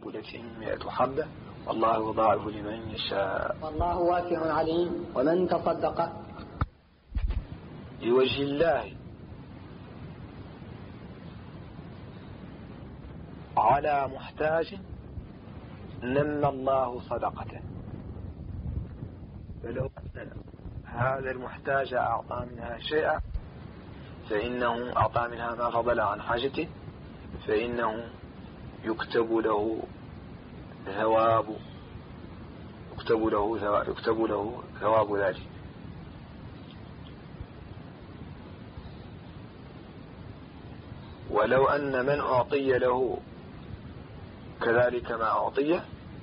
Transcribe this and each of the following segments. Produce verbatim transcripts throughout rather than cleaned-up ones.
سنبلة مئة حبة والله يضاعف لمن يشاء والله واسع عليم. ومن تصدق لوجه الله على محتاج نمى الله صدقته، فلو أن هذا المحتاج أعطى منها شيئا فإنه أعطى منها ما فضل عن حاجته، فإنه يكتب له ثواب يكتب له ثواب يكتب له ثواب ذلك. ولو أن من أعطي له كذلك ما أعطيه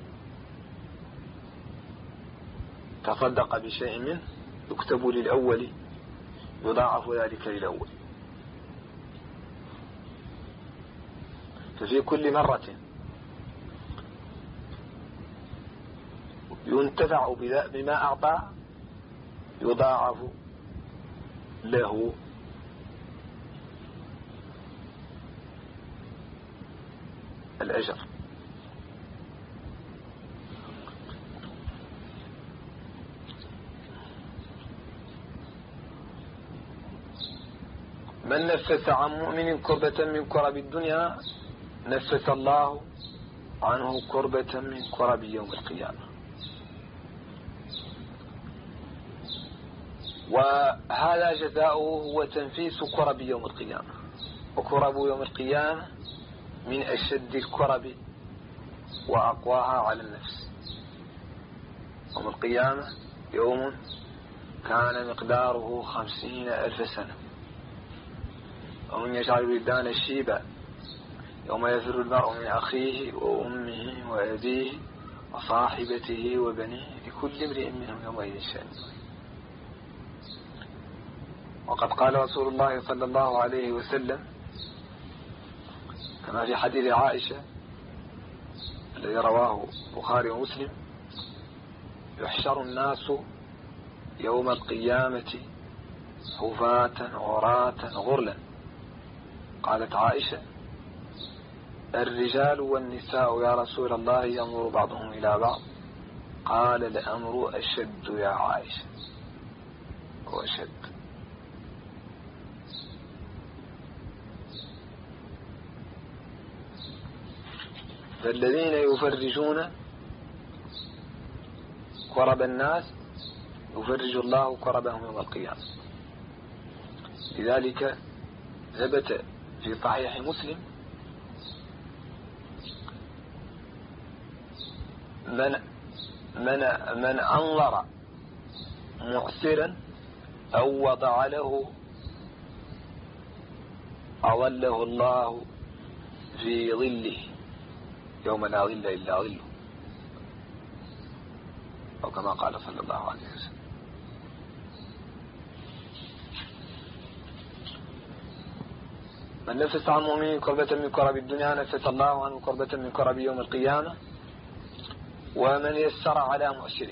تصدق بشيء منه يكتب للأول يضاعف ذلك للأول. ففي كل مرة ينتفع بما أعطى يضاعف له الأجر. من نفس عن مؤمن كربة من كرب الدنيا نفس الله عنه كربة من كرب يوم القيامة. وهذا جزاؤه هو تنفيس كرب يوم القيامة. وكرب يوم القيامة من أشد الكرب وأقواها على النفس. يوم القيامة يوم كان مقداره خمسين ألف سنة، ومن يجعل الولدان الشيبة يوم يفر المرء من أخيه وأمه وأبيه وصاحبته وبنيه لكل امرئ منهم يومئذ شأن. وقد قال رسول الله صلى الله عليه وسلم كما في حديث عائشة الذي رواه البخاري ومسلم: يحشر الناس يوم القيامة حفاة عراة غرلا. قالت عائشة: الرجال والنساء يا رسول الله ينظر بعضهم إلى بعض؟ قال: الأمر أشد يا عائشة، وأشد. فالذين يفرجون كرب الناس يفرج الله كربهم يوم القيامة. لذلك ثبت في صحيح مسلم: من من من أنظر معسرا أو وضع له أظله الله في ظله يوم لا ظل إلا ظله، أو كما قال صلى الله عليه وسلم. من نفس عن مؤمن كربة من كرب الدنيا نفس الله عنه كربة من كرب يوم القيامة. ومن يسر على مؤسره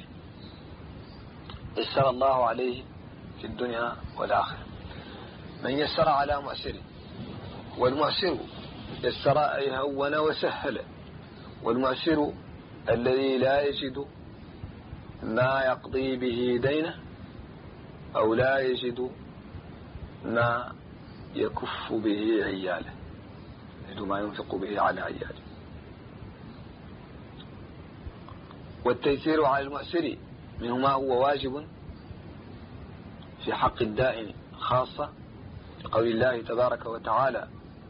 يسر الله عليه في الدنيا والآخرة. من يسر على مؤسره، والمؤسر يسر أي هون وسهل، والمؤسر الذي لا يجد ما يقضي به دينه أو لا يجد ما يكف به عياله، يجد ما ينفق به على عياله. والتيسير على المؤسر منه ما هو واجب في حق الدائن خاصة، لقول الله تبارك وتعالى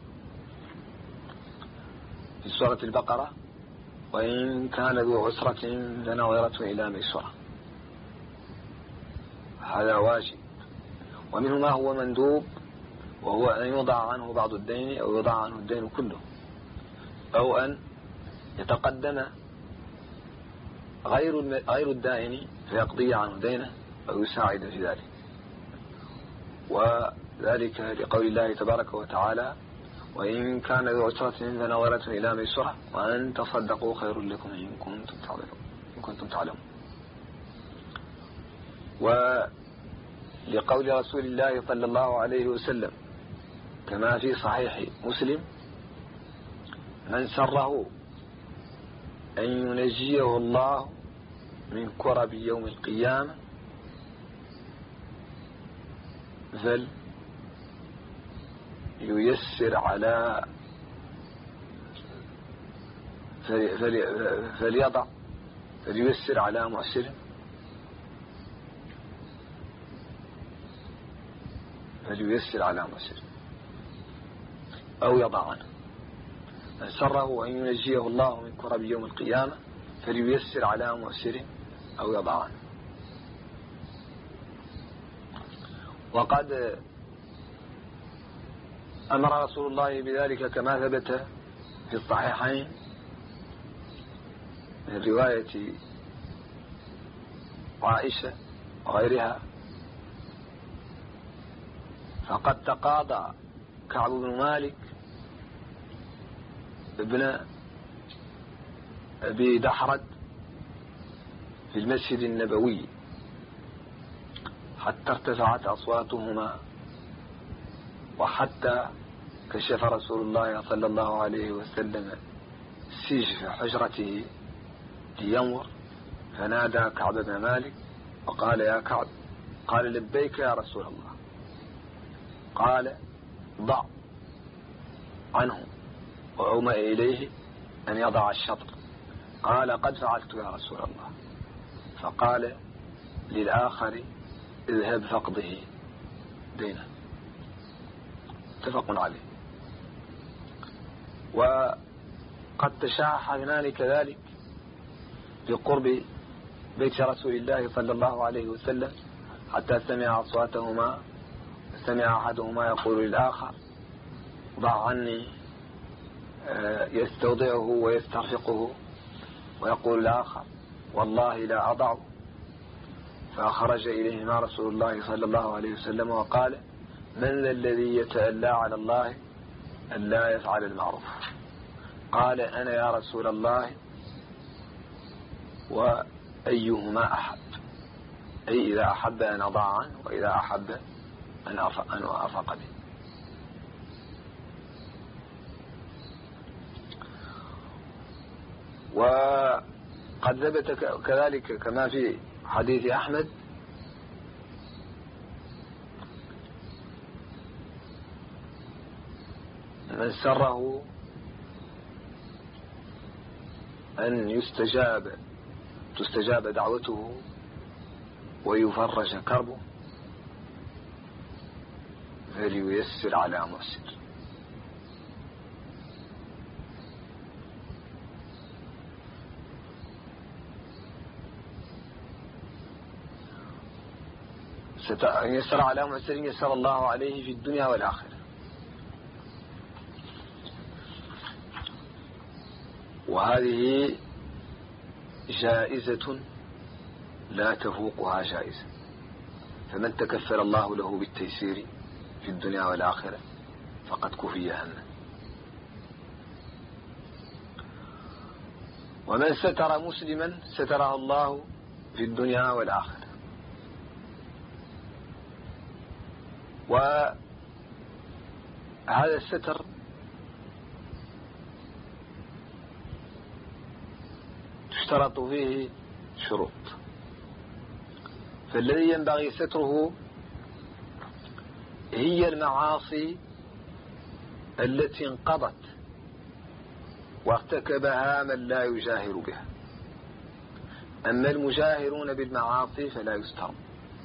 في سورة البقرة: وإن كان ذو عسرة فنظرة إلى ميسرة. هذا واجب. ومنه ما هو مندوب، وهو أن يوضع عنه بعض الدين أو يوضع عنه الدين كله، أو أن يتقدم غير غير الدائن فيقضي عنه دينه أو يساعد في ذلك. وذلك لقول الله تبارك وتعالى: وإن كان ذو عسرة فنظرة إلى ميسرة وأن تصدقوا خير لكم إن كنتم تعلمون إن كنتم تعلمون. ولقول رسول الله صلى الله عليه وسلم كما في صحيح مسلم: من سره أن ينجيه الله من كرب يوم القيامة فل ييسر على فليضع فلييسر على معسر فلييسر على معسر أو يضع عنه. من سره أن ينجيه الله من كرب يوم القيامة فلييسر على معسر أو يضع عنه. وقد أمر رسول الله بذلك كما ثبت في الصحيحين من رواية عائشة وغيرها. فقد تقاضى كعب بن مالك ابن أبي دحرد في المسجد النبوي حتى ارتفعت أصواتهما، وحتى كشف رسول الله صلى الله عليه وسلم سجف حجرته لينظر، فنادى كعب بن مالك وقال: يا كعب. قال: لبيك يا رسول الله. قال: ضع عنه، وعم إليه أن يضع الشطر. قال: قد فعلت يا رسول الله. فقال للآخر: اذهب فاقضه دينه. متفق عليه. وقد تشاحنان كذلك بقرب بيت رسول الله صلى الله عليه وسلم حتى سمع أصواتهما، سمع أحدهما يقول للآخر: ضع عني، يستوضعه ويسترفقه، ويقول الآخر: والله لا أضعه. فخرج إليهما رسول الله صلى الله عليه وسلم وقال: من ذا الذي يتألى على الله أن لا يفعل المعروف؟ قال: أنا يا رسول الله. وأيهما أحب، أي إذا أحب أن أضع عنه، وإذا أحب أن أرفق به. وقد ثبت كذلك كما في حديث أحمد من سره أن يستجاب تستجاب دعوته ويفرج كربه فلييسر على معسر. أن يسر على معسر يسر الله عليه في الدنيا والآخرة. وهذه جائزة لا تفوقها جائزة، فمن تكفل الله له بالتيسير في الدنيا والآخرة فقد كفي همه. ومن ستر مسلما ستره الله في الدنيا والآخرة. وهذا الستر تشترط فيه شروط، فالذي ينبغي ستره هي المعاصي التي انقضت وارتكبها من لا يجاهر بها. أما المجاهرون بالمعاصي فلا يسترون.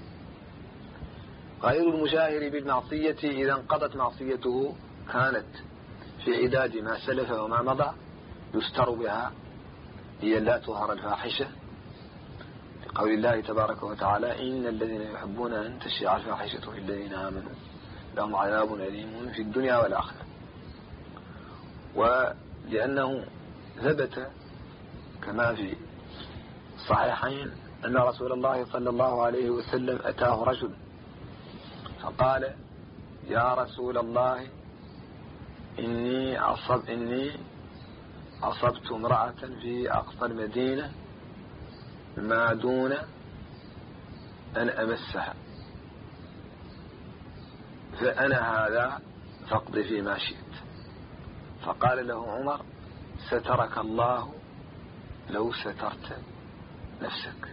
غير المجاهر بالمعصية إذا انقضت معصيته كانت في عداد ما سلف وما مضى يستر بها، هي لا تظهر الفاحشة، لقول الله تبارك وتعالى: إن الذين يحبون أن تشيع الفاحشة في الذين آمنوا لهم عذاب أليم في الدنيا والآخرة. ولأنه ثبت كما في الصحيحين أن رسول الله صلى الله عليه وسلم أتاه رجل فقال: يا رسول الله إني أصب إني أصبت امرأة في أقصى المدينة ما دون أن أمسها، فأنا هذا فاقض فيما شئت. فقال له عمر: سترك الله لو سترت نفسك.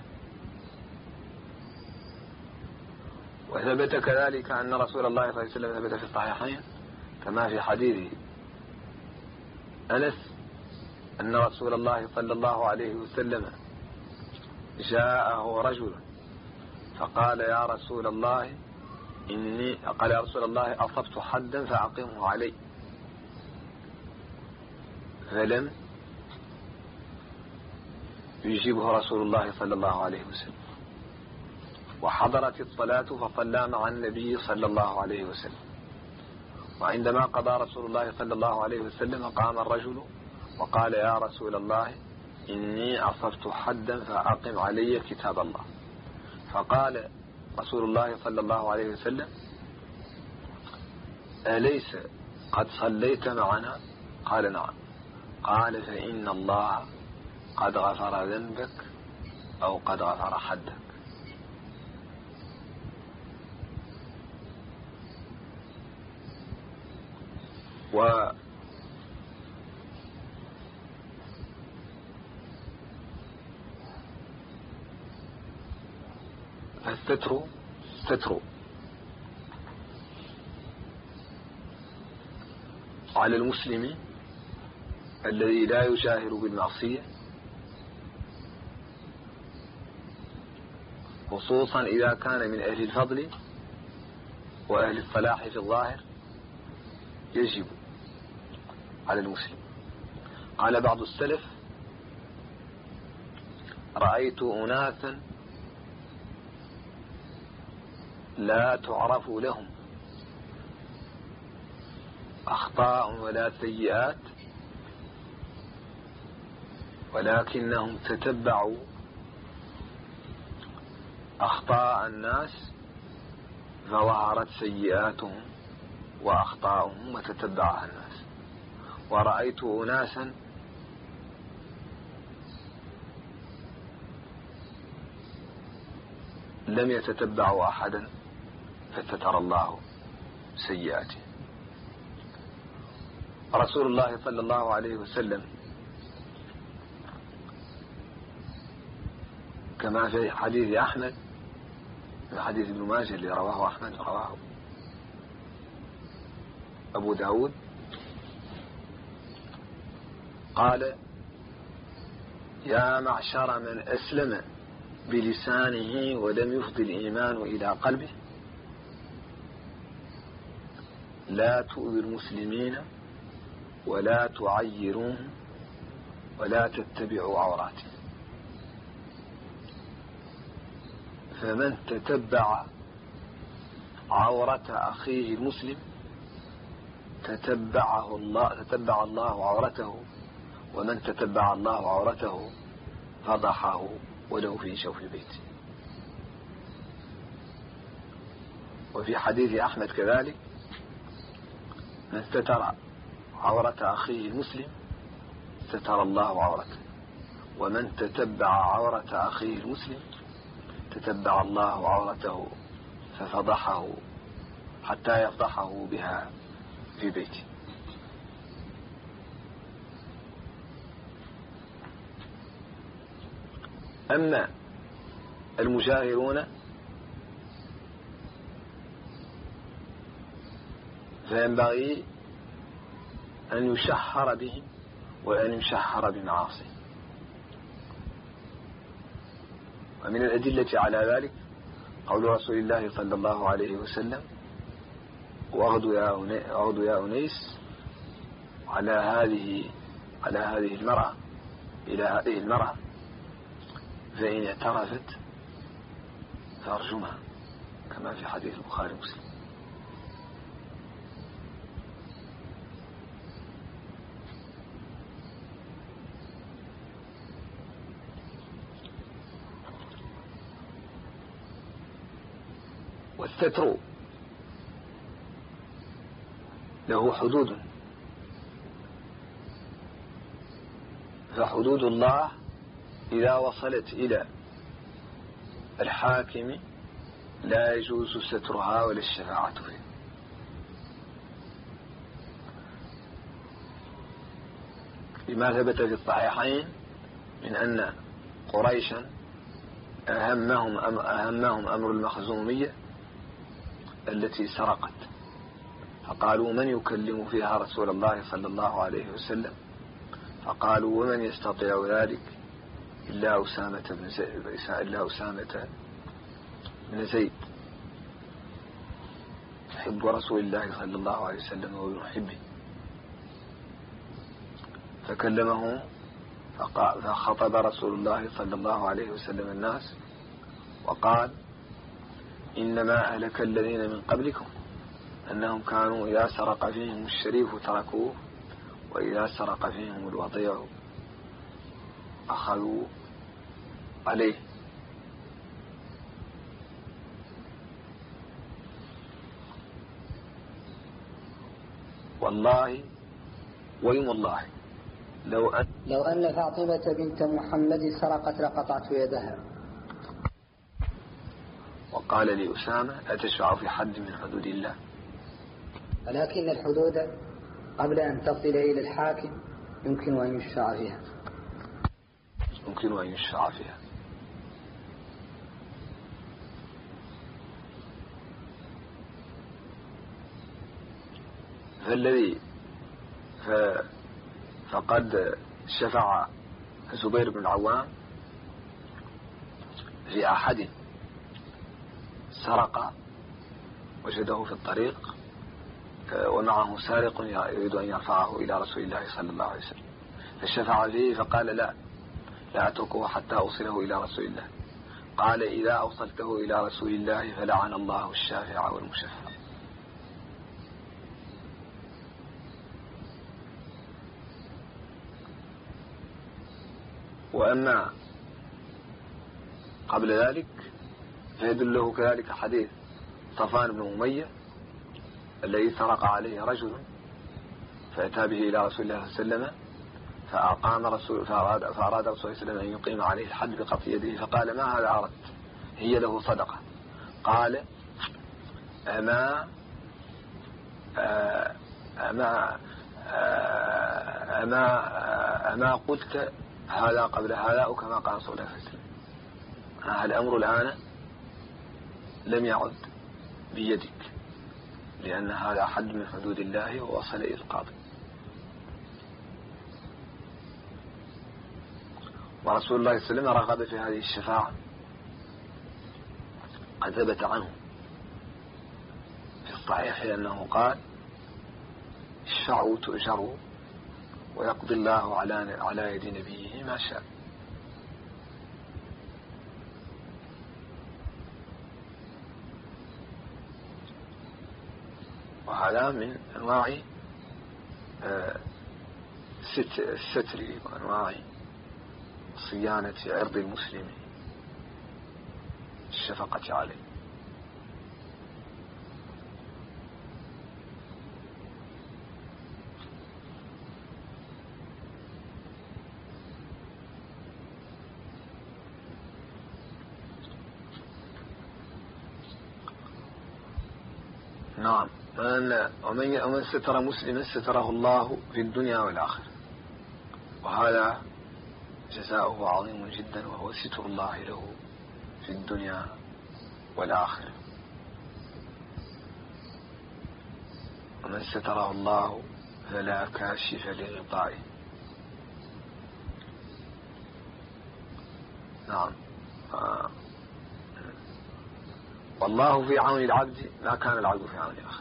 وثبت كذلك أن رسول الله صلى الله عليه وسلم ثبت في الصحيحين كما في حديث أنس أن رسول الله صلى الله عليه وسلم جاءه رجل فقال يا رسول الله إني قال يا رسول الله أصبت حدا فأقمه علي، فلم يجيبه رسول الله صلى الله عليه وسلم، وحضرت الصلاة فصلى مع النبي صلى الله عليه وسلم. وعندما قضى رسول الله صلى الله عليه وسلم قام الرجل وقال يا رسول الله إني أصبت حدا فأقم علي كتاب الله. فقال رسول الله صلى الله عليه وسلم أليس قد صليت معنا؟ قال نعم. قال فإن الله قد غفر ذنبك أو قد غفر حدك. و الستر ستر على المسلم الذي لا يجاهر بالمعصية، خصوصا إذا كان من أهل الفضل وأهل الصلاح في الظاهر، يجب على المسلم. قال بعض السلف رأيت أناسا لا تعرف لهم أخطاء ولا سيئات، ولكنهم تتبعوا أخطاء الناس فظهرت سيئاتهم وأخطاءهم وتتبعها الناس. ورأيت أناسا لم يتتبعوا أحدا فستر الله سيئاته. رسول الله صلى الله عليه وسلم كما في حديث أحمد، في حديث ابن ماجه اللي رواه أحمد رواه أبو داود، قال يا معشر من أسلم بلسانه ولم يفض الإيمان إلى قلبه لا تؤذوا المسلمين ولا تعيروهم ولا تتبعوا عوراتهم. فمن تتبع عورة أخيه المسلم تتبعه الله تتبع الله عورته، ومن تتبع الله عورته فضحه ولو في شوف بيته. وفي حديث أحمد كذلك من ستر عورة أخيه المسلم ستر الله عورته، ومن تتبع عورة أخيه المسلم تتبع الله عورته ففضحه حتى يفضحه بها في بيته. أما المجاهرون فينبغي أن يشهر بهم وأن يشهر بمعاصيهم. ومن الأدلة على ذلك قول رسول الله صلى الله عليه وسلم واغدوا يا أنيس على هذه على هذه المرأة إلى هذه المرأة فإن اعترفت فارجمها، كما في حديث البخاري ومسلم. والستر له حدود، فحدود الله إذا وصلت إلى الحاكم لا يجوز سترها ولا الشفاعة فيه. لما ثبت في الصحيحين من أن قريشا أهمهم, أهمهم أمر المخزومية التي سرقت، فقالوا من يكلم فيها رسول الله صلى الله عليه وسلم؟ فقالوا ومن يستطيع ذلك إلا أسامة بن زيد, إلا أسامة بن زيد يحب رسول الله صلى الله عليه وسلم ويحبه. فكلمه فخطب رسول الله صلى الله عليه وسلم الناس وقال إنما أهلك الذين من قبلكم أنهم كانوا إذا سرق فيهم الشريف تركوه وإذا سرق فيهم الوضيع أخذوا عليه. والله ويم الله لو أن, لو أن فاطمة بنت محمد سرقت لقطعت يدها. وقال لأسامة أتشفع في حد من حدود الله؟ ولكن الحدود قبل أن تصل إلى الحاكم يمكن أن يشفع فيها يمكن أن يشفع فيها. فالذي ف... فقد شفع زبير بن العوام في أحد سرق وجده في الطريق ومعه سارق يريد أن يرفعه إلى رسول الله صلى الله عليه وسلم، فشفع فيه فقال لا لا أتركه حتى أوصله إلى رسول الله. قال إذا أوصلته إلى رسول الله فلعن الله الشافع والمشفع. وأما قبل ذلك فيدله كذلك حديث صفوان بن أمية الذي سرق عليه رجل فأتى به إلى رسول الله صلى الله عليه وسلم فأقام رسول فأراد, فأراد رسول الله صلى الله عليه وسلم أن يقيم عليه الحد بقطع يده، فقال ما هذا أردت؟ هي له صدقة. قال أما أما أما أما قلت هذا قبل هذا أو كما قال رسول الله صلى الله عليه وسلم؟ الأمر الآن لم يعد بيدك لأن هذا حد من حدود الله ووصل إلى القاضي. ورسول الله صلى الله عليه وسلم رغب في هذه الشفاعة، قد ثبت عنه في الصحيح أنه قال اشفعوا تؤجروا ويقضي الله على على يد نبيه ما شاء. وهذا من أنواع الستر وأنواع صيانة عرض المسلم، الشفقة عليه. نعم. ومن ستر مسلما ستره الله في الدنيا والآخرة، وهذا جزاؤه عظيم جدا، وهو ستر الله له في الدنيا والآخرة. ومن ستره الله فلا كاشف لغطائه. نعم. آه. والله في عون العبد ما كان العبد في عون أخيه.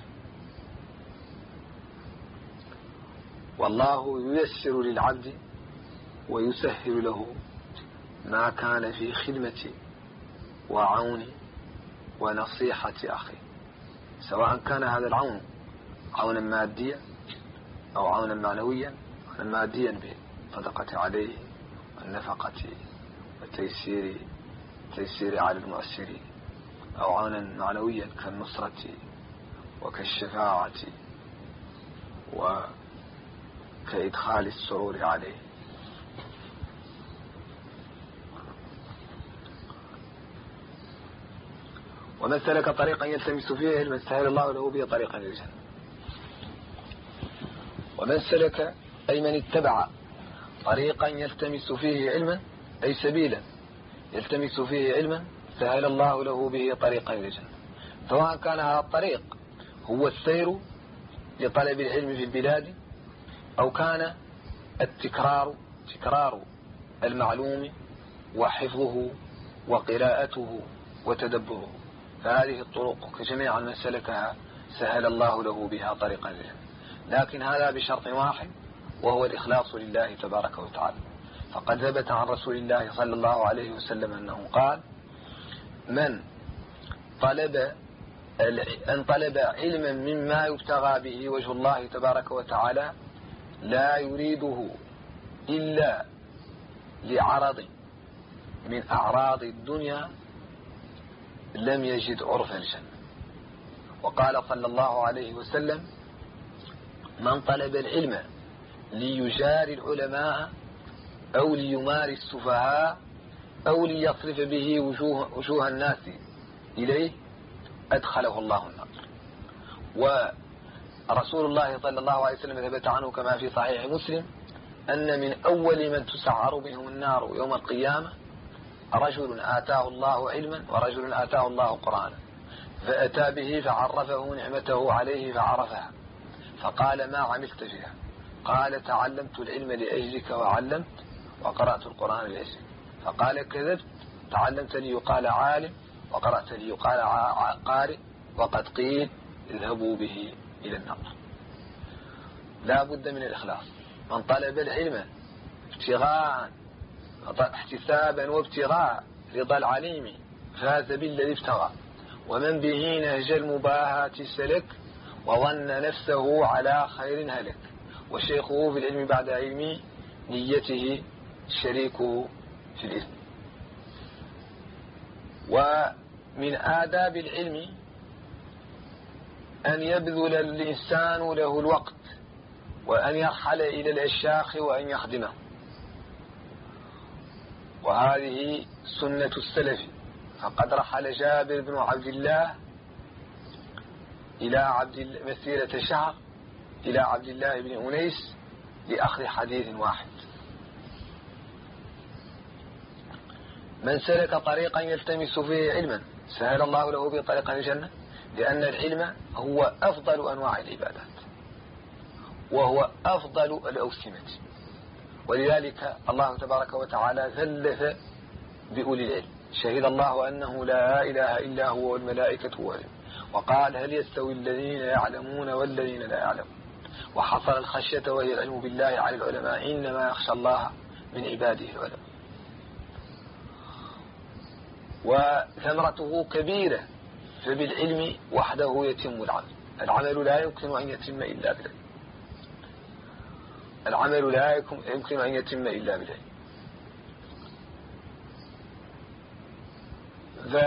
والله ييسر للعبد ويسهل له ما كان في خدمة وعون ونصيحة أخيه، سواء كان هذا العون عونا ماديا أو عونا معنويا. عونا ماديا بالصدقة عليه والنفقة والتيسير تيسير على المؤسرين، أو عونا معنويا كالنصرة وكالشفاعة وكإدخال السرور عليه. ومن سلك طريقا يلتمس فيه علما سهل الله له به طريقا إلى الجنة. ومن سلك أي من اتبع طريقا يلتمس فيه علما أي سبيلا يلتمس فيه علما سهل الله له به طريقا إلى الجنة، سواء كان هذا الطريق هو السير لطلب العلم في البلاد، أو كان التكرار تكرار المعلوم وحفظه وقراءته وتدبره. فهذه الطرق جميعا من سلكها سهل الله له بها طريقا إلى الجنة، لكن هذا بشرط واحد، وهو الإخلاص لله تبارك وتعالى. فقد ثبت عن رسول الله صلى الله عليه وسلم أنه قال: من طلب أن طلب علما مما يبتغى به وجه الله تبارك وتعالى لا يريده إلا لعرض من أعراض الدنيا لم يجد عرف الجنة. وقال صلى الله عليه وسلم: من طلب العلم ليجاري العلماء أو ليماري السفهاء أو ليصرف به وجوه, وجوه الناس إليه أدخله الله النار. ورسول الله صلى الله عليه وسلم ثبت عنه كما في صحيح مسلم أن من أول من تسعر بهم النار يوم القيامة رجل آتاه الله علما ورجل آتاه الله قرآنا، فأتى به فعرفه نعمته عليه فعرفها، فقال: ما عملت فيها؟ قال: تعلمت العلم لأجلك وعلمت، وقرأت القرآن لأجلك. فقال: كذبت، تعلمت لي يقال عالم وقرأت لي يقال قارئ، وقد قيل اذهبوا به إلى النار. لا بد من الإخلاص. من طلب العلم ابتغاء احتسابا وابتغاء رضا العليم فاز بالذي ابتغى، ومن به نهج المباهاة سلك وظن نفسه على خير هلك، وشيخه في العلم بعد علم نيته شريكه في الإثم. ومن آداب العلم أن يبذل الإنسان له الوقت، وأن يرحل إلى الأشياخ وأن يخدمه، وهذه سنة السلف. فقد رحل جابر بن عبد الله إلى عبد مسيرة شهر إلى عبد الله بن أنيس لأخذ حديث واحد. من سلك طريقا يلتمس فيه علما سهل الله له به طريقا الجنة، لأن العلم هو أفضل أنواع العبادات وهو أفضل الأوسمة، ولذلك الله تبارك وتعالى ثلث بأولي العلم: شهد الله أنه لا إله إلا هو والملائكة والعلم، وقال: هل يستوي الذين يعلمون والذين لا يعلمون، وحصر الخشية وهي العلم بالله على العلماء، إنما يخشى الله من عباده العلماء. وثمرته كبيرة، فبالعلم وحده يتم العمل. العمل لا يمكن أن يتم إلا بالعلم. العمل لا يمكن أن يتم إلا بالعلم. ف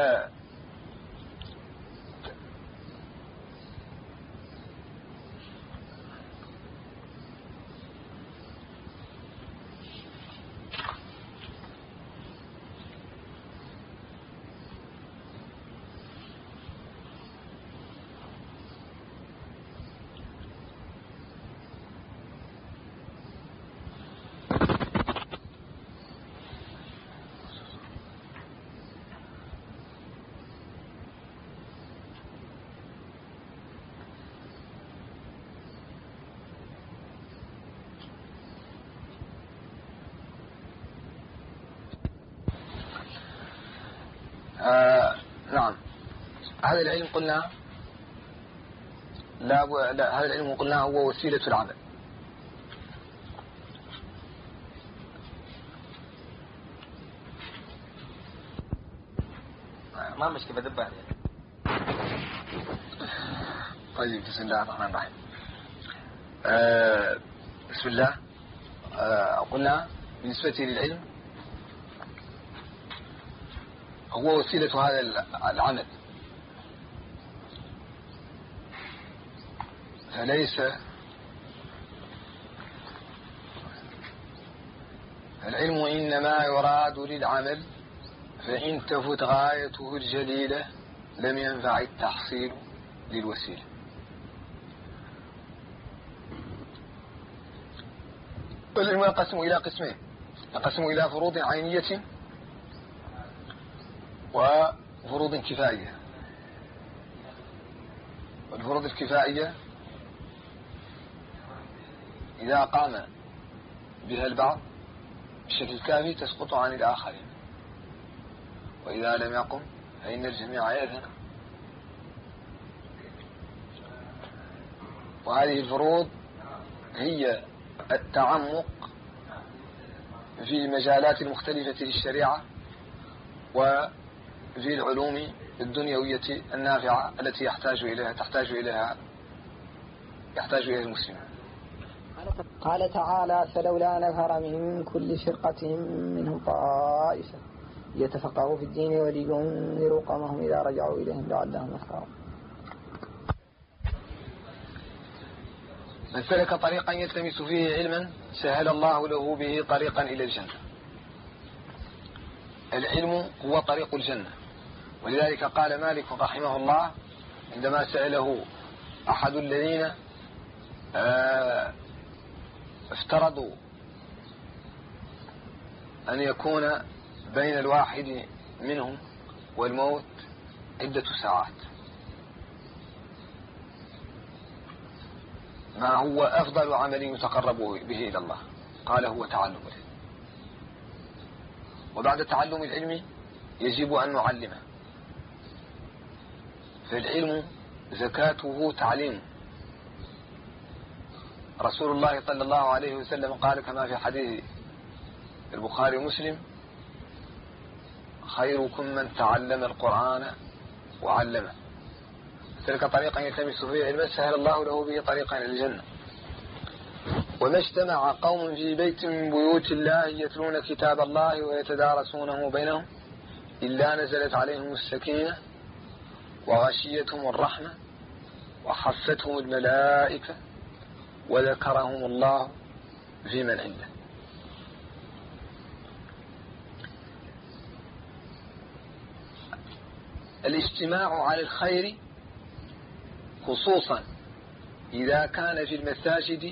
آه نعم، هذا العلم قلنا لا, لا هذا العلم قلنا هو وسيلة العمل. ما مش كيف أدبها يعني. طيب، بسم الله الرحمن الرحيم. آه بسم الله. آه قلنا بالنسبة للعلم هو وسيلة هذا العمل، فليس العلم إنما يراد للعمل، فإن تفت غايته الجليلة لم ينفع التحصيل للوسيلة. والعلم ينقسم إلى قسمين، ينقسم إلى فروض عينية وفروض كفائية. والفروض الكفائية إذا قام بها البعض بشكل كافي تسقط عن الآخرين، وإذا لم يقم فإن الجميع يأذن. وهذه الفروض هي التعمق في المجالات المختلفة للشريعة وفي العلوم الدنيوية النافعة التي يحتاج إليها تحتاج إليها يحتاج إليها المسلمين. قال تعالى: فلولا نفر من كل فرقة منهم طائفة ليتفقهوا في الدين ولينذروا قومهم إذا رجعوا إليهم لعلهم يحذرون. من سلك طريقا يلتمس فيه علما سهل الله له به طريقا إلى الجنة. العلم هو طريق الجنة، ولذلك قال مالك رحمه الله عندما سأله أحد الذين افترضوا أن يكون بين الواحد منهم والموت عدة ساعات، ما هو أفضل عمل يتقرب به إلى الله؟ قال: هو تعلم العلم. وبعد تعلم العلم يجب أن نعلمه، فالعلم زكاته تعليم. رسول الله صلى الله عليه وسلم قال كما في حديث البخاري ومسلم: خيركم من تعلم القرآن وعلمه. تلك طريقا يلتمس فيه علما سهل الله له به طريقا إلى الجنة. وما اجتمع قوم في بيت من بيوت الله يتلون كتاب الله ويتدارسونه بينهم إلا نزلت عليهم السكينة وغشيتهم الرحمة وحفتهم الملائكة وذكرهم الله في من عنده. الاجتماع على الخير خصوصا إذا كان في المساجد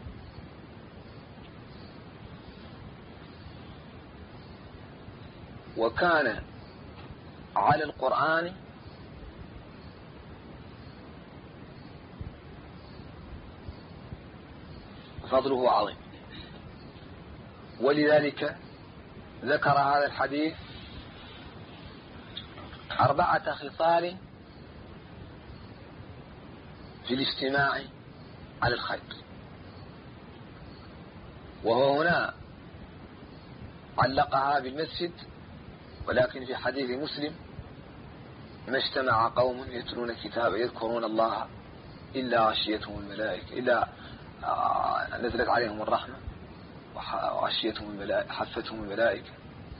وكان على القرآن فضله عظيم. ولذلك ذكر هذا الحديث أربعة خصال في الاجتماع على الخير، وهو هنا علقها بالمسجد، ولكن في حديث مسلم: ما اجتمع قوم يتلون كتاب يذكرون الله إلا غشيتهم الملائكة إلا نزلت عليهم الرحمة وغشيتهم الملائكة حفتهم الملائكة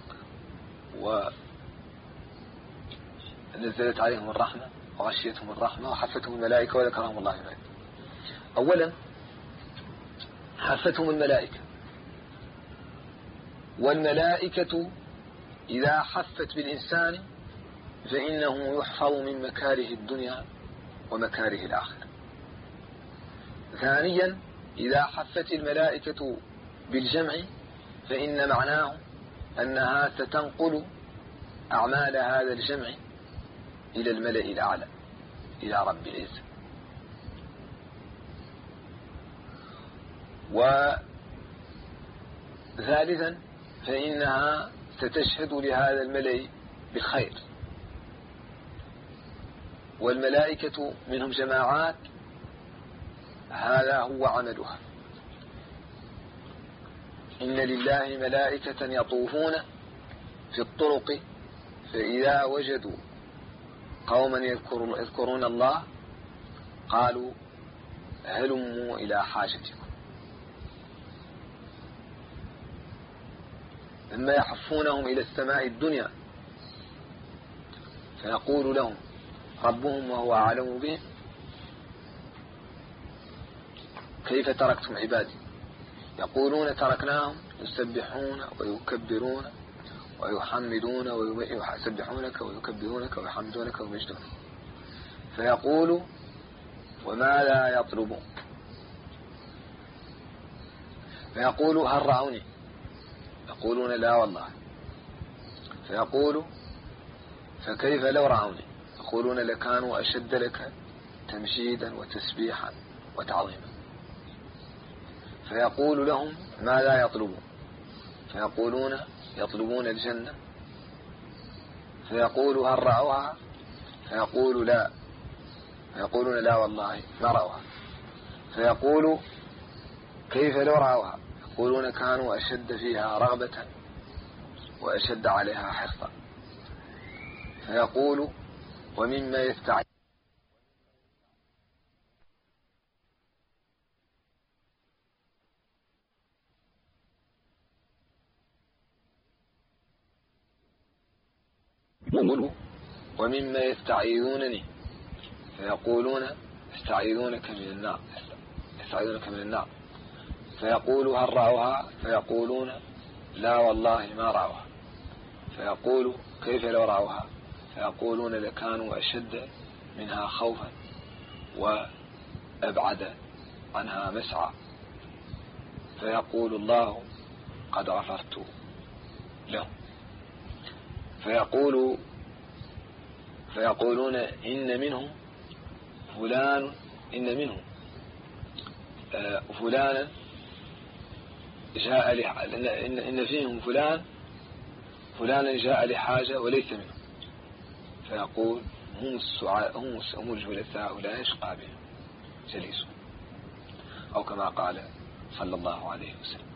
ونزلت عليهم الرحمة وغشيتهم الرحمة وحفتهم الملائكة وذكرهم الله في من عنده. أولا حفتهم الملائكة، والملائكة إذا حفت بالإنسان فإنه يحفظ من مكاره الدنيا ومكاره الآخرة. ثانيا إذا حفت الملائكة بالجمع فإن معناه أنها ستنقل أعمال هذا الجمع إلى الملأ الأعلى إلى رب العزة. وثالثا فإنها ستشهد لهذا الملأ بالخير، والملائكة منهم جماعات هذا هو عملها. إن لله ملائكة يطوفون في الطرق فإذا وجدوا قوما يذكرون الله قالوا هلموا إلى حاجتكم، ثم يحفونهم إلى السماء الدنيا فيقول لهم ربهم وهو أعلم بهم كيف تركتم عبادي؟ يقولون تركناهم يسبحون ويكبرون ويحمدون ويسبحونك ويكبرونك ويحمدونك ويمجدونك. فيقول وما لا يطلبون؟ فيقول هل رأوني؟ يقولون لا والله. فيقول فكيف لو رأوني؟ يقولون لكانوا أشد لك تمجيدا وتسبيحا وتعظيما. فيقول لهم ماذا يطلبون؟ فيقولون يطلبون الجنة. فيقول هل رأوها؟ فيقول لا. فيقولون لا والله ما رأوها. فيقول كيف لو رأوها؟ يقولون كانوا أشد فيها رغبة وأشد عليها حرصا. فيقول ومما يستعين ومما يستعيذونني. فيقولون يستعيذونك من النار يستعيذونك من النار. فيقول هل رأوها؟ فيقولون لا والله ما رأوها. فيقول كيف لو رأوها؟ فيقولون لكانوا أشد منها خوفا وأبعد عنها مسعى. فيقول الله قد غفرت لهم. فيقول فيقولون إن منهم فلان إن منهم فلانا جاء لح... إن... إن فيهم فلان فلانا جاء لحاجة وليس منهم. فيقول هم السعاء هم هم الجلساء لا يشقى بهم جليسهم، أو كما قال صلى الله عليه وسلم.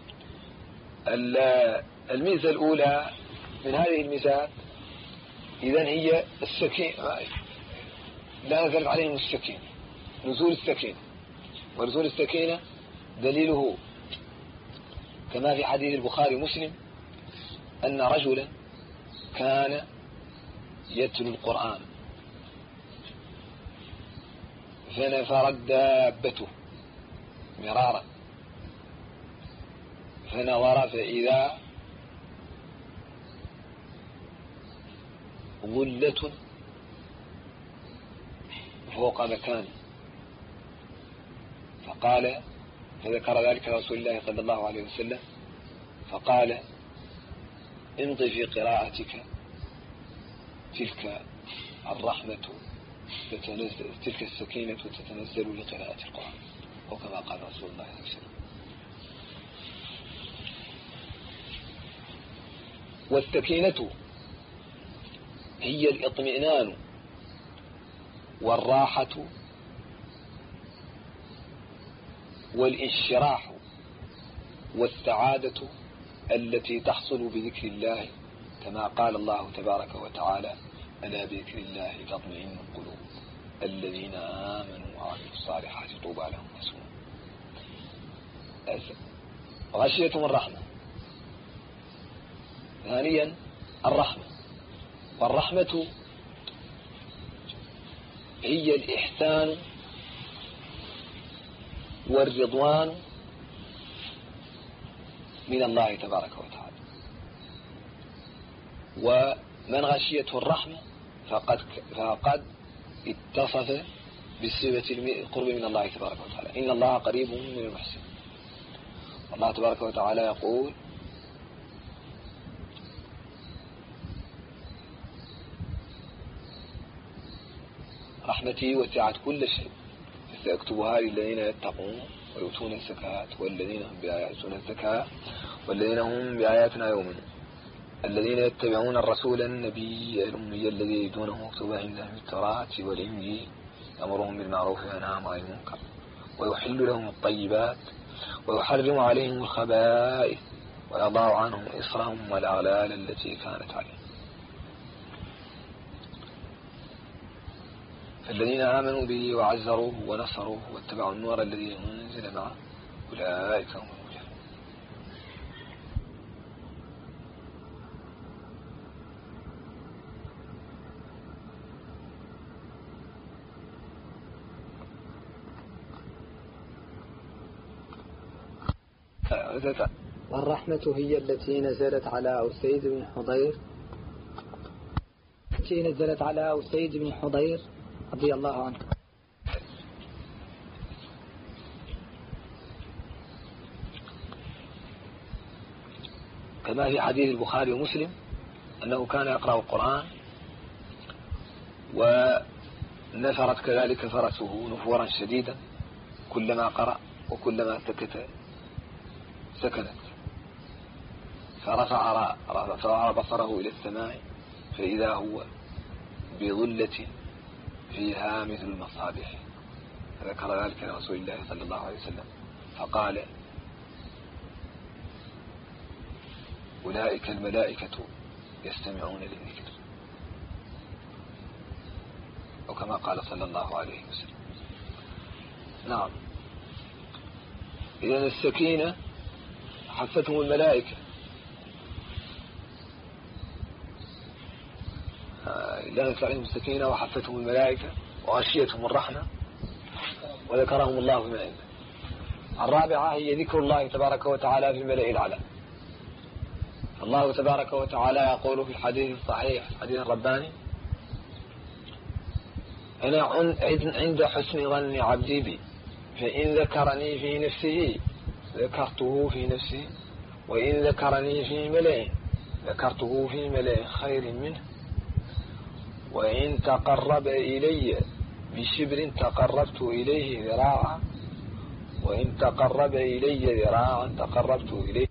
الميزة الأولى من هذه الميزات إذن هي السكينة، لا نزلت عليهم السكينة، نزول السكينة. ونزول السكينة دليله كما في حديث البخاري ومسلم أن رجلا كان يتلو القرآن فنفرت دابته مرارا فنظر فإذا ظلة فوق مكانه، فقال فذكر ذلك رسول الله صلى الله عليه وسلم فقال امضي في قراءتك تلك الرحمة تتنزل تلك السكينة تتنزل لقراءة القرآن، وكما قال رسول الله صلى الله عليه وسلم. والسكينة هي الاطمئنان والراحة والانشراح والسعادة التي تحصل بذكر الله، كما قال الله تبارك وتعالى ألا بذكر الله تطمئن القلوب الذين آمنوا وعملوا الصالحات طوبى لهم حسن. غشيتهم الرحمة. ثانيا الرحمة، والرحمة هي الإحسان والرضوان من الله تبارك وتعالى. ومن غشيته الرحمة فقد فقد اتصف بصفة القرب من الله تبارك وتعالى. إن الله قريب من المحسنين. الله تبارك وتعالى يقول رحمتي وسعت كل شيء سأكتبها للذين يتقون ويؤتون الزكاة والذين هم بآياتنا الزكاة والذين هم بآياتنا يؤمنون الذين يتبعون الرسول النبي الأمي الذي يجدونه مكتوبا عندهم في التوراة والإنجيل يأمرهم بالمعروف وينهاهم عن المنكر ويحل لهم الطيبات ويحرم عليهم الخبائث ويضع عنهم إصرهم والأغلال التي كانت عليهم. الذين آمنوا به وعزروه ونصروه واتبعوا النور الذي أنزل معه أولئك هم المفلحون. والرحمة هي التي نزلت على أسيد بن حضير التي نزلت على أسيد بن حضير رضي الله عنه. كما في حديث البخاري ومسلم أنه كان يقرأ القرآن ونفرت كذلك فرسه نفورا شديدا كلما قرأ وكلما سكت سكنت، فرفع رفع بصره إلى السماء فإذا هو بظلة فيها مثل المصابيح. ذكر ذلك رسول الله صلى الله عليه وسلم فقال: أولئك الملائكة يستمعون للذكر، أو كما قال صلى الله عليه وسلم. نعم، إذن السكينة حفتهم الملائكة، لانت عليهم السكينة وحفتهم الملائكة وغشيتهم الرحمة وذكرهم الله بما عنده. الرابعة هي ذكر الله تبارك وتعالى في الملأ الأعلى. الله تبارك وتعالى يقول في الحديث الصحيح الحديث الرباني: أنا عند حسن ظن عبدي بي، فإن ذكرني في نفسه ذكرته في نفسي، وإن ذكرني في ملأ ذكرته في ملأ خير منه، وإن تقرب إلي بشبر تقربت إليه ذراعا، وإن تقرب إلي ذراعا تقربت إليه.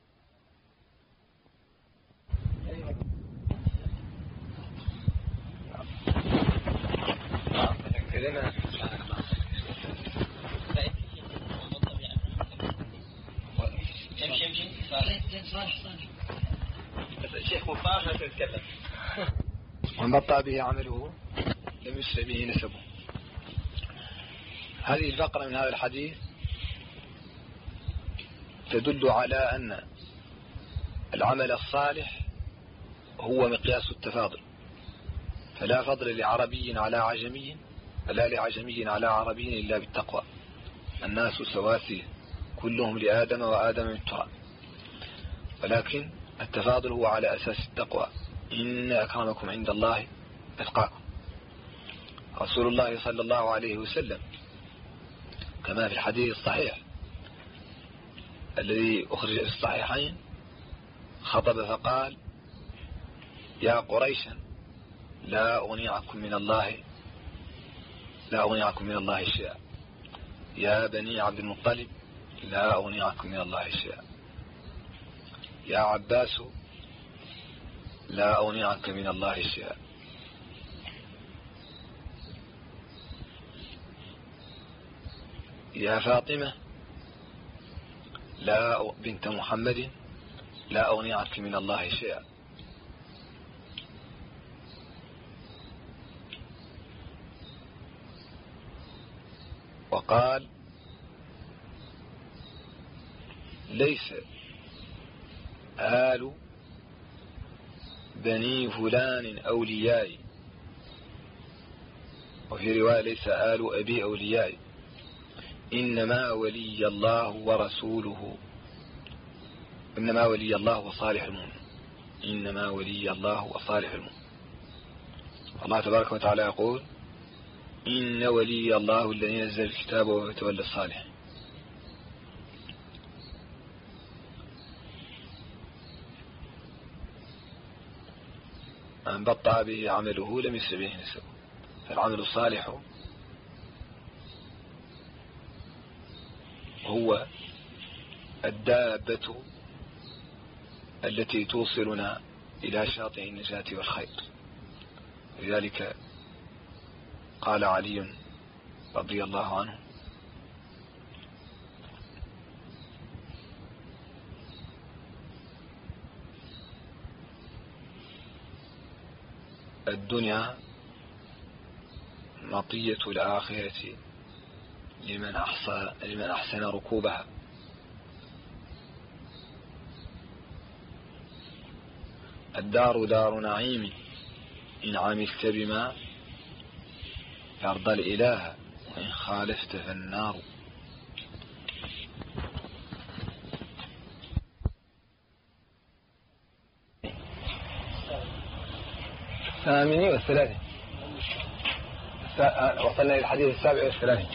الشيخ مباشرة يتكلم. ومن بطأ به عمله لم يسرع به نسبه. هذه الفقرة من هذا الحديث تدل على أن العمل الصالح هو مقياس التفاضل، فلا فضل لعربي على عجمي ولا لعجمي على عربي إلا بالتقوى. الناس سواسية كلهم لآدم وآدم من تراب، ولكن التفاضل هو على أساس التقوى. إن أكرمكم عند الله أتقاكم. رسول الله صلى الله عليه وسلم كما في الحديث الصحيح الذي أخرج في الصحيحين خطب فقال: يا قريشا لا أغني عنكم من الله لا أغني عنكم من الله شيئا، يا بني عبد المطلب لا أغني عنكم من الله شيئا، يا عباس لا أغني عنك من الله شيئا، يا فاطمة لا بنت محمد لا أغني عنك من الله شيئا. وقال: ليس آل بني فلان أوليائي، وفي رواية ليس آل أبي أوليائي، إنما ولي الله ورسوله إنما ولي الله وصالح المؤمن إنما ولي الله وصالح المؤمن. الله تبارك وتعالى يقول: إن ولي الله الذي نزل الكتاب ويتولى الصالح. من بطأ به عمله لم يسر به نسبه. فالعمل الصالح هو الدابة التي توصلنا إلى شاطئ النجاة والخير. لذلك قال علي رضي الله عنه: الدنيا مطية الآخرة لمن أحسن, لمن أحسن ركوبها. الدار دار نعيم إن عملت بما يرضى الإله، وإن خالفت فالنار. الثامن والثلاثين. وصلنا إلى الحديث السابع والثلاثين.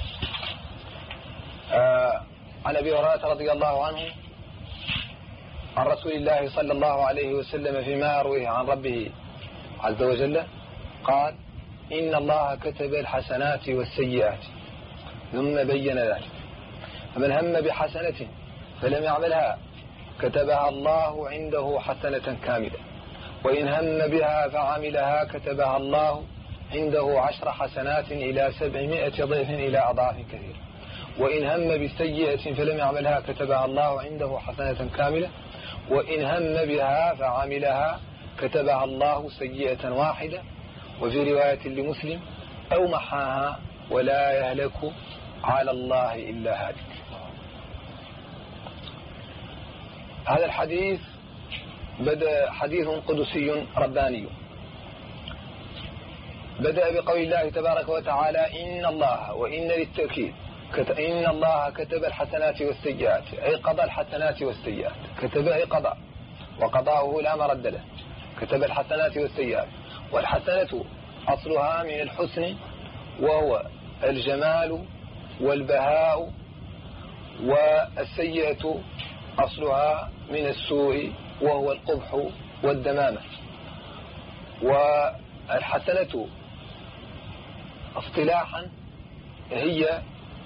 آه عن أبي هريرة رضي الله عنه عن رسول الله صلى الله عليه وسلم فيما يرويه عن ربه عز وجل قال إن الله كتب الحسنات والسيئات ثم بين ذلك فمن هم بحسنة فلم يعملها كتبها الله عنده حسنة كاملة وإن هم بها فعملها كتبها الله عنده عشر حسنات إلى سبعمائة ضعف إلى أضعاف كثيرة وإن هم بسيئة فلم يعملها كتبها الله عنده حسنة كاملة وإن هم بها فعملها كتبها الله سيئة واحدة وفي رواية لمسلم أو محاها ولا يهلك على الله إلا هالك. هذا الحديث بدأ حديث قدسي رباني بدأ بقول الله تبارك وتعالى إن الله وإن للتأكيد إن الله كتب الحسنات والسيئات أي قضى الحسنات والسيئات كتب أي قضى وقضاؤه لا مرد له كتب الحسنات والسيئات والحسنة أصلها من الحسن وهو الجمال والبهاء والسيئة أصلها من السوء وهو القبح والدمامة والحسنة اصطلاحا هي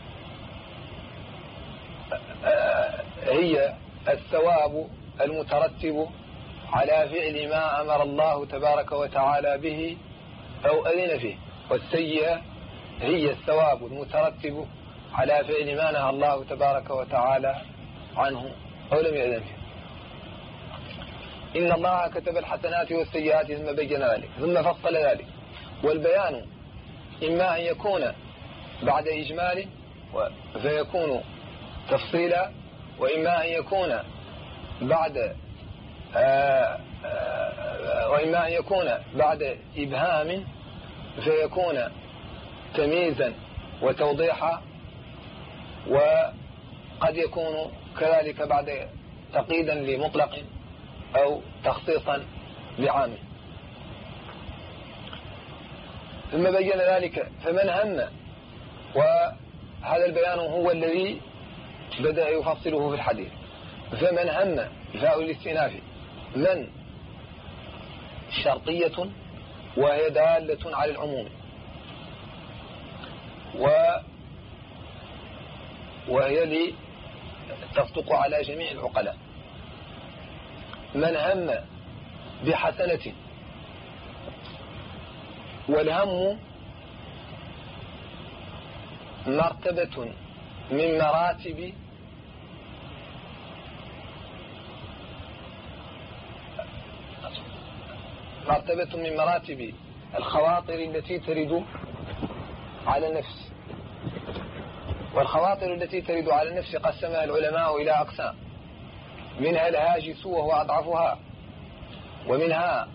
هي الثواب المترتب على فعل ما أمر الله تبارك وتعالى به أو أذن فيه والسيئة هي الثواب المترتب على فعل ما نهى الله تبارك وتعالى عنه أو لم يأذن فيه. إن الله كتب الحسنات والسيئات ثم بين ذلك ثم فصل ذلك والبيان إما أن يكون بعد إجمال فيكون تفصيلا وإما أن يكون بعد آآ آآ وإما أن يكون بعد إبهام فيكون تمييزا وتوضيحا وقد يكون كذلك بعد تقييدا لمطلق أو تخصيصا لعام. ثم بين ذلك فمن هم وهذا البيان هو الذي بدأ يفصله في الحديث فمن هم فاء الاستئناف من شرطية وهي دالة على العموم و وهي لي تصدق على جميع العقلاء. من هم بحسنة والهم مرتبة من مراتب مرتبة من مراتب الخواطر التي ترد على النفس والخواطر التي ترد على النفس قسمها العلماء إلى أقسام منها الهاجس وهو أضعفها ومنها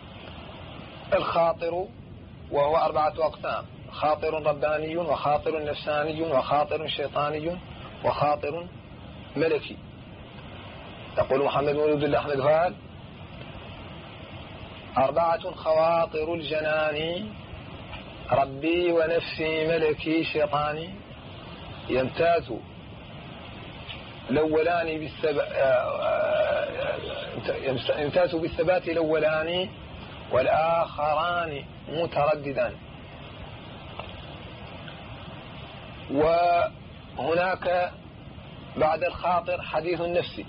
الخاطر وهو أربعة أقسام خاطر رباني وخاطر نفساني وخاطر شيطاني وخاطر ملكي. يقول محمد مولود الله أحمد فهد أربعة خواطر الجنان ربي ونفسي ملكي شيطاني يمتاز الأولان بالثبات يمتاز بالثبات الأولان والآخران مترددان. وهناك بعد الخاطر حديث النفس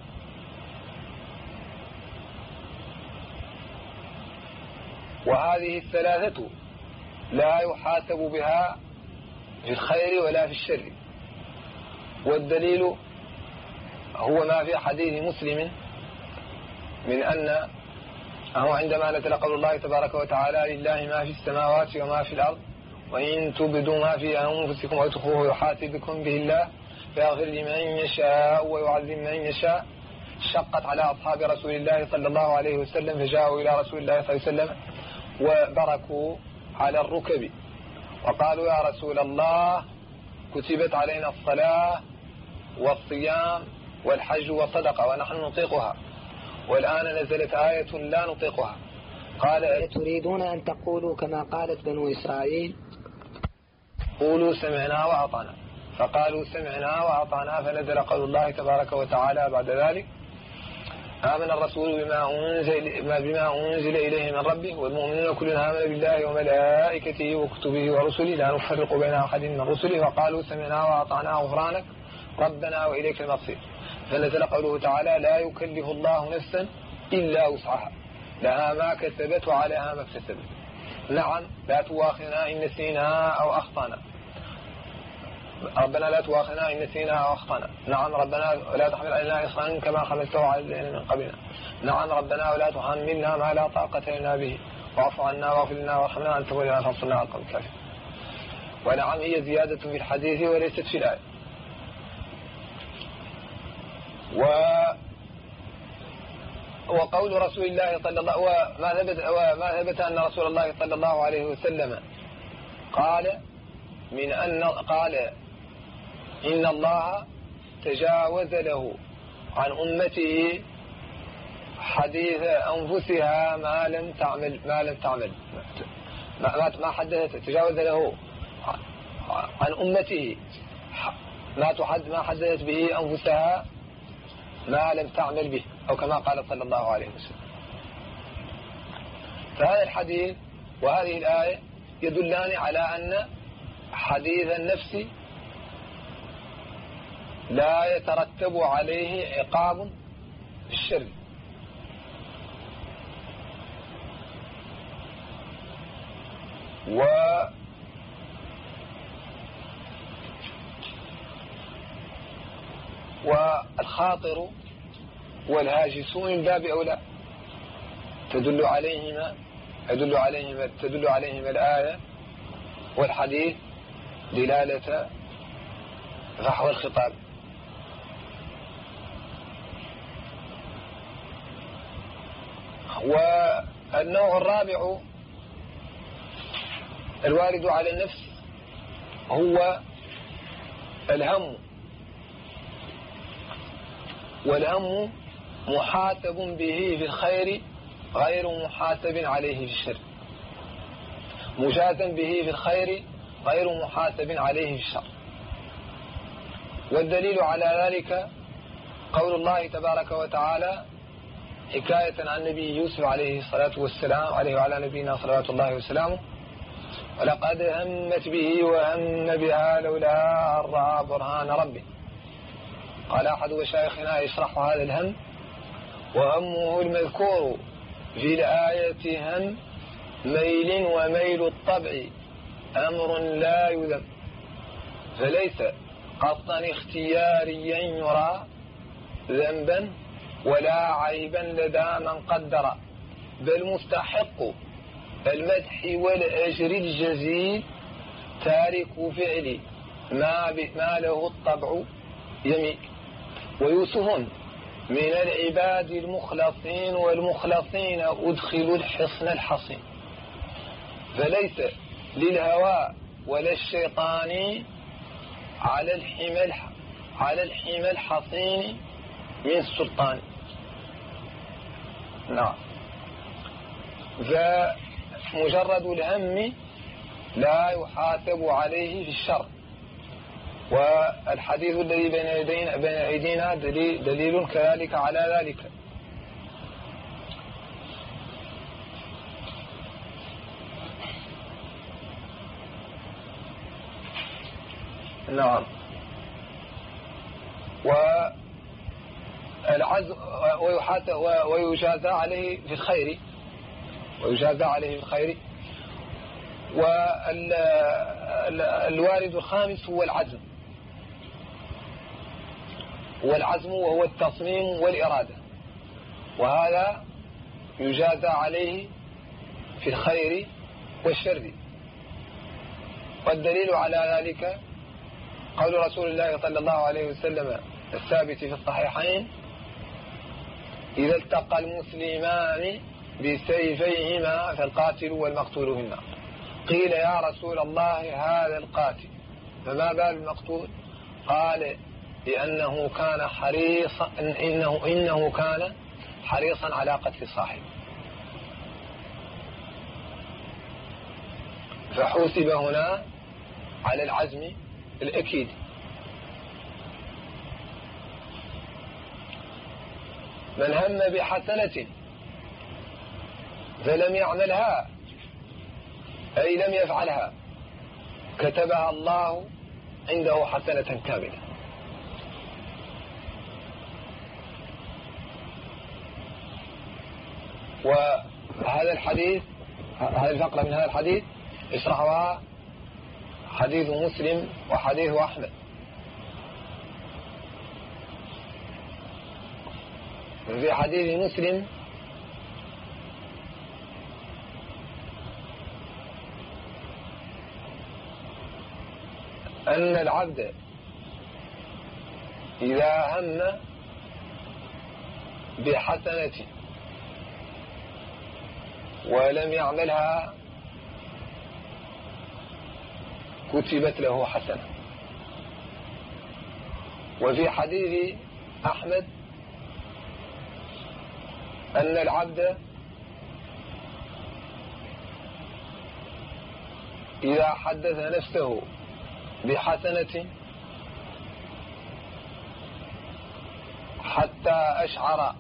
وهذه الثلاثة لا يحاسب بها في الخير ولا في الشر والدليل هو ما في حديث مسلم من أن أهو عندما نزل قول الله تبارك وتعالى لله ما في السماوات وما في الأرض وإن تبدوا ما في أنفسكم وتخفوه يحاسبكم به الله فيغفر لمن يشاء ويعذب من يشاء شقت على أصحاب رسول الله صلى الله عليه وسلم فجاءوا إلى رسول الله صلى الله عليه وسلم وبركوا على الركب وقالوا يا رسول الله كتبت علينا الصلاة والصيام والحج والصدقة ونحن نطيقها والآن نزلت آية لا نطيقها قال تريدون أن تقولوا كما قالت بنو إسرائيل قولوا سمعنا وأطعنا فقالوا سمعنا وأطعنا فنزل قول الله تبارك وتعالى بعد ذلك آمن الرسول بما أنزل, بما أنزل إليه من ربه والمؤمنون كلنا آمن بالله وملائكته وكتبه ورسله لا نفرق بين أحد من رسله وقالوا سمعنا وأطعنا غفرانك ربنا وإليك المصير. فنزل قوله تعالى لا يكلف الله نفسا إلا وسعها لها ما كسبت وعليها ما اكتسبت. نعم لا تواخذنا إن نسينا أو أخطأنا. ربنا لا تواخذنا إن نسينا أو أخطأنا. نعم ربنا لا تحمل علينا إصرا كما حملته على الذين من قبلنا. نعم ربنا ولا تحملنا ما لا طاقة لنا به واعف عنا واغفر لنا وارحمنا أنت ولينا فانصرنا على القوم الكافرين. ونعم هي زيادة في الحديث وليست في الآية. و وقول رسول الله صلى الله وما ثبت وما ثبت أن رسول الله صلى الله عليه وسلم قال من أن قال إن الله تجاوز له عن أمته حديث أنفسها ما لم تعمل ما لم تعمل ما ما حدثت تجاوز له عن أمته ما تحد ما حدثت به أنفسها ما لم تعمل به أو كما قال صلى الله عليه وسلم. فهذا الحديث وهذه الآية يدلان على أن حديث النفس لا يترتب عليه عقاب الشر. و والخاطر والهاجس من باب أولى تدل عليهما تدل عليهما تدل عليهما الآية والحديث دلالة فحوى الخطاب. والنوع الرابع الوارد على النفس هو الهم. والهم محاسب به في الخير غير محاسب عليه في الشر. مجازا به في الخير غير محاسب عليه في الشر. والدليل على ذلك قول الله تبارك وتعالى حكاية عن نبي يوسف عليه الصلاة والسلام عليه وعلى نبينا صلوات الله وسلامه ولقد همت به وهم بها لولا أن رأى برهان ربه. قال أحد مشايخنا يشرح هذا الهم وهمه المذكور في الآية هم ميل وميل الطبع أمر لا يذم فليس قصدا اختياريا يرى ذنبا ولا عيبا لدى من قدر بل مستحق المدح والأجر الجزيل تارك فعل ما, ما له الطبع يميل. ويوسف من العباد المخلصين والمخلصين أدخلوا الحصن الحصين فليس للهوى ولا الشيطان على الحمى على الحمى الحصين من السلطان. نعم. فمجرد الهم لا يحاسب عليه في الشر. والحديث الذي بين يدينا بين أيدينا دليل, دليل كذلك على ذلك. نعم. والعزم ويجازى عليه في الخير ويجازى عليه في الخير. والوارد الخامس هو العزم والعزم وهو التصميم والإرادة وهذا يجازى عليه في الخير والشر. والدليل على ذلك قول رسول الله صلى الله عليه وسلم الثابت في الصحيحين إذا التقى المسلمان بسيفيهما فالقاتل والمقتول في النار. قيل يا رسول الله هذا القاتل فما بال المقتول؟ قال لأنه كان حريصا إنه, إنه كان حريصا على قتل صاحبه. فحوسب هنا على العزم الأكيد. من هم بحسنة فلم يعملها أي لم يفعلها كتبها الله عنده حسنة كاملة. وهذا الحديث هذه الفقرة من هذا الحديث يشرحها حديث مسلم وحديث أحمد. في حديث مسلم أن العبد إذا هم بحسنة ولم يعملها كتبت له حسنة. وفي حديث أحمد أن العبد إذا حدث نفسه بحسنة حتى أشعر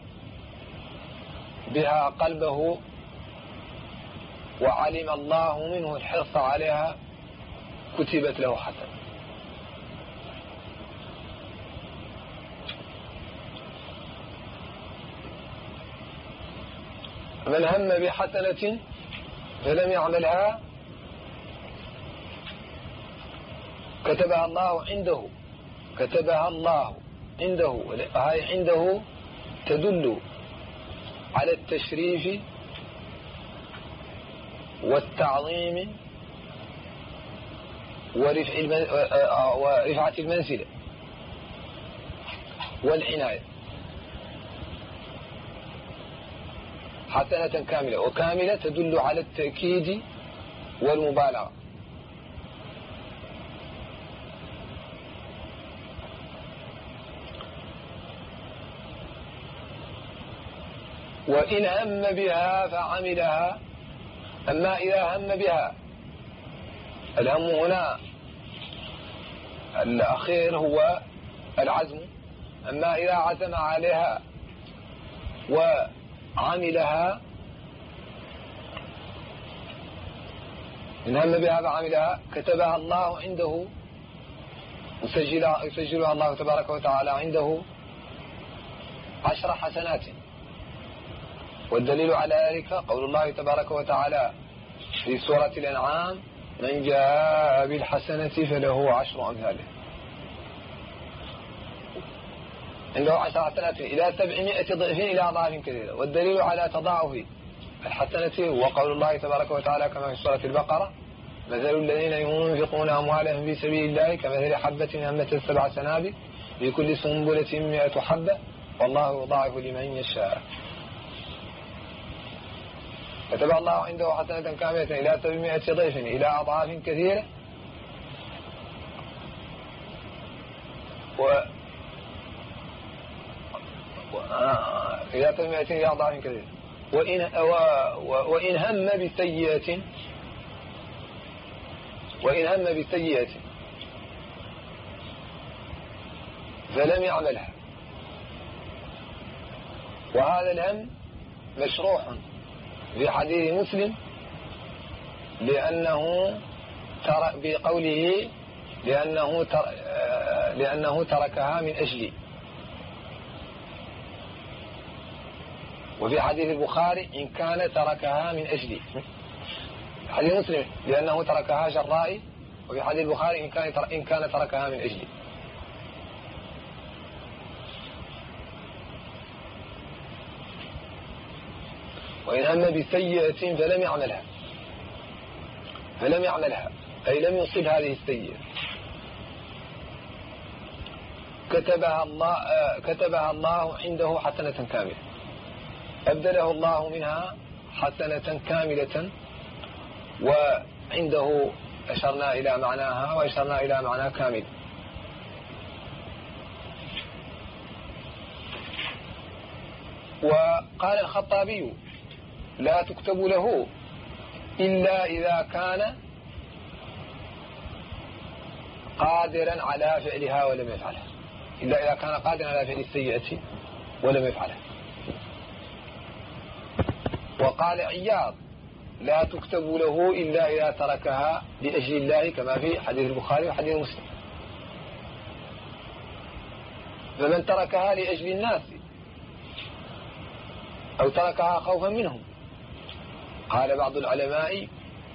بها قلبه وعلم الله منه الحرص عليها كتبت له حسنة. من هم بحسنة فلم يعملها كتبها الله عنده كتبها الله عنده هاي عنده تدل على التشريف والتعظيم ورفعة المنزلة والعناية. حسنة كاملة، وكاملة تدل على التأكيد والمبالغة. وإن هم بها فعملها. أما إذا هم بها، الهم هنا الأخير هو العزم. أما إذا عزم عليها وعملها، إن هم بها فعملها كتبها الله عنده، يسجلها الله تبارك وتعالى عنده عشر حسنات. والدليل على ذلك قول الله تبارك وتعالى في سورة الأنعام: من جاء بالحسنة فله عشر أمثالها. عنده عشر حسنات إلى سبعمائة ضعف إلى أضعاف كثيرة. والدليل على تضاعف الحسنة هو قول الله تبارك وتعالى كما في سورة البقرة: مثل الذين ينفقون أموالهم في سبيل الله كمثل حبة أنبتت سبع سنابل في كل سنبلة مئة حبة والله يضاعف لمن يشاء. كتب الله عنده حسنة كاملة إلى سبعمائة ضعف إلى أضعاف كثيرة. و... و... إلى سبعمائة إلى أضعاف كثيرة. وإن, و... و... وإن هم بسيئة وإن هم بسيئة فلم يعملها. وهذا الهم مشروع في حديث مسلم، لأنه تر... بقوله لأنه تر... لأنه تركها من أجلي. وفي حديث البخاري: إن كان تركها من أجلي. حديث مسلم: لأنه تركها جرائي. وفي حديث البخاري: إن كان تر... إن كان تركها من أجلي. وإن هم بسيئة فلم يعملها فلم يعملها أي لم يصب هذه السيئة كتبها الله كتبها الله عنده حسنة كاملة، أبدله الله منها حسنة كاملة. وعنده أشرنا إلى معناها وأشرنا إلى معنى كامل. وقال الخطابي: لا تكتب له إلا إذا كان قادرا على فعلها ولم يفعلها، إلا إذا كان قادرا على فعل السيئة ولم يفعلها. وقال عياض لا تكتب له إلا إذا تركها لأجل الله كما في حديث البخاري وحديث مسلم. فمن تركها لأجل الناس أو تركها خوفا منهم قال بعض العلماء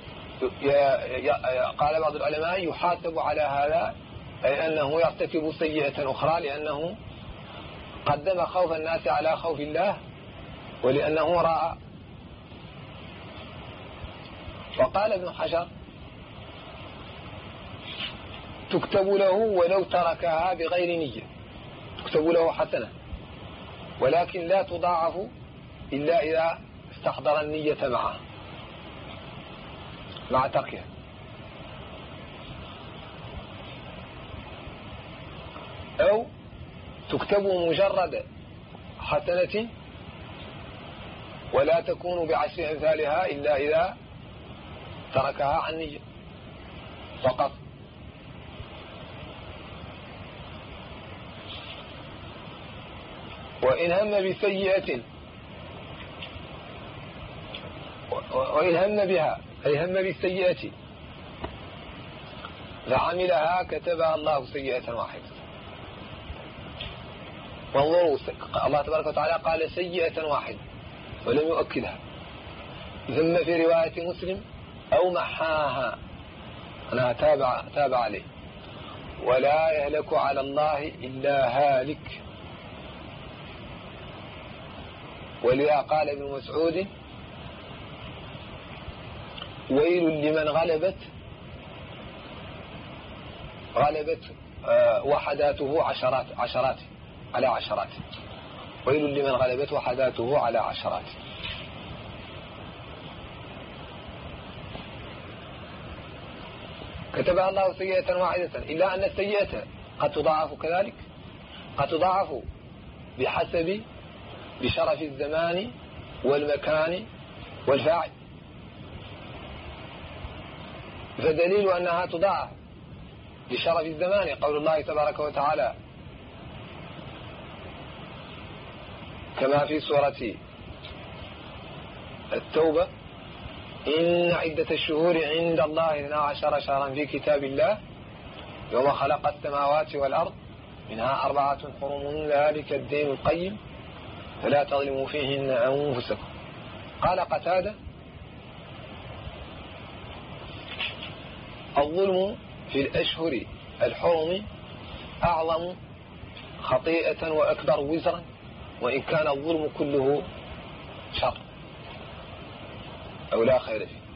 قال بعض العلماء يحاسب على هذا، أي أنه يرتكب سيئة أخرى لأنه قدم خوف الناس على خوف الله ولأنه راى. وقال ابن حجر تكتب له ولو تركها بغير نية، تكتب له حسنة ولكن لا تضاعف إلا إذا استحضر النية معه مع تركها. أو تكتب مجرد حسنة ولا تكون بعشر أمثالها إلا إذا تركها عن نية فقط. وإن هم بسيئة وإن هم بها أي هم بالسيئة فعملها كتبها الله سيئة واحدة. وانظروا الله تبارك وتعالى قال سيئة واحدة ولم يؤكدها. ثم في رواية مسلم أو محاها أنا تابع, تابع عليه ولا يهلك على الله إلا هالك. ولذا قال ابن مسعود ويل لمن غلبت غلبت وحداته عشرات عشرات على عشرات، ويل لمن غلبت وحداته على عشرات. كتبها الله سيئة واحدة، إلا أن السيئة قد تضاعف كذلك، قد تضاعف بحسب بشرف الزمان والمكان والفاعل. فدليل أنها تضاعف بشرف الزمان قول الله تبارك وتعالى كما في سورة التوبة إن عدة الشهور عند الله اثنا عشر شهرا في كتاب الله يوم خلق السماوات والأرض منها أربعة حرم ذلك الدين القيم فلا تظلموا فيهن أنفسكم. قال قتادة الظلم في الأشهر الحرم أعظم خطيئة وأكبر وزرا وإن كان الظلم كله شر أو لا خير فيه.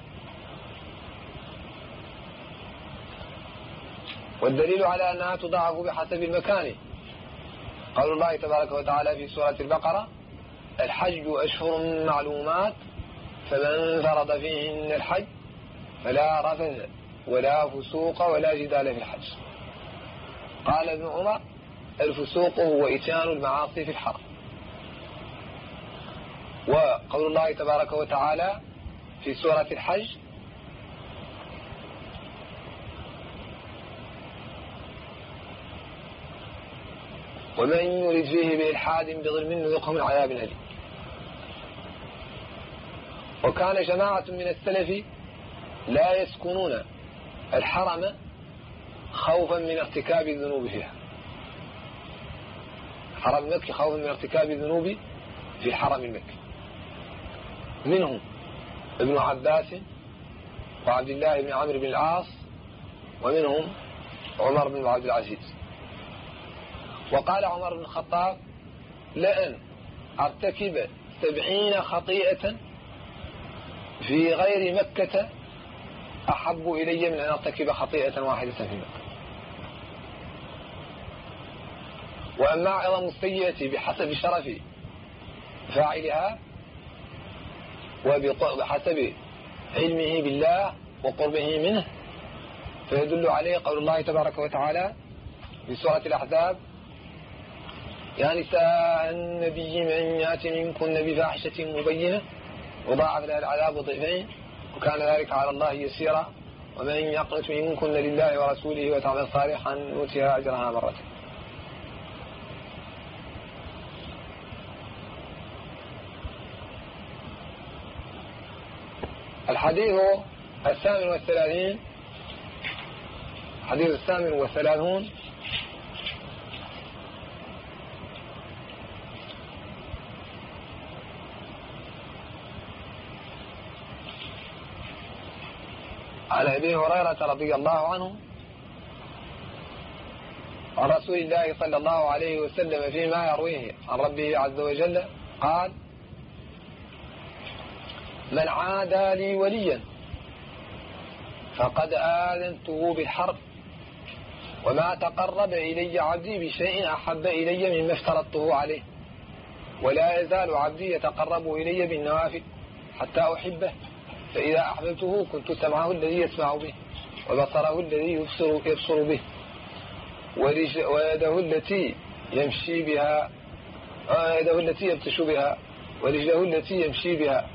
والدليل على أنها تضاعف بحسب المكان قول الله تبارك وتعالى في سورة البقرة الحج أشهر معلومات فمن فرض فيهن الحج فلا رفث ولا فسوق ولا جدال في الحج. قال ابن عمر الفسوق هو إتيان المعاصي في الحرم. وقول الله تبارك وتعالى في سورة الحج ومن يرد فيه بإلحاد بظلم نذقه من عذاب أليم. وكان جماعة من السلف لا يسكنون الحرم خوفا من ارتكاب الذنوب فيها، حرم مكة خوفا من ارتكاب الذنوب في الحرم المكي. منهم ابن عباس وعبد الله بن عمرو بن العاص ومنهم عمر بن عبد العزيز. وقال عمر بن الخطاب لأن أرتكب سبعين خطيئة في غير مكة أحب إلي من أن أرتكب خطيئة واحدة في مكة. وأما عظم السيئة بحسب شرف فاعلها وبحسب علمه بالله وقربه منه فيدل عليه قول الله تبارك وتعالى في سورة الأحزاب يا نساء النبي من يأتي منكن بفاحشة مبينة وضاعف لها العذاب ضعفين وكان ذلك على الله يسيرا ومن يقنت منكن لله ورسوله وتعمل صالحا نؤتها أجرها مرتين. الحديث الثامن والثلاثين حديث الثامن والثلاثون عن أبي هريرة رضي الله عنه عن رسول الله صلى الله عليه وسلم فيما يرويه عن ربه عز وجل قال: من عادى لي وليا فقد آذنته بالحرب، وما تقرب إلي عبدي بشيء أحب إلي مما افترضته عليه، ولا يزال عبدي يتقرب إلي بالنوافل حتى أحبه، فإذا أحببته كنت سمعه الذي يسمع به، وبصره الذي يبصر, يبصر به، ويده التي يمشي بها ويده التي يبطش بها، ورجله التي يمشي بها،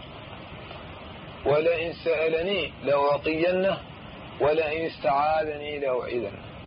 ولئن سألني لأعطينه، ولئن استعاذني لأعيذنه.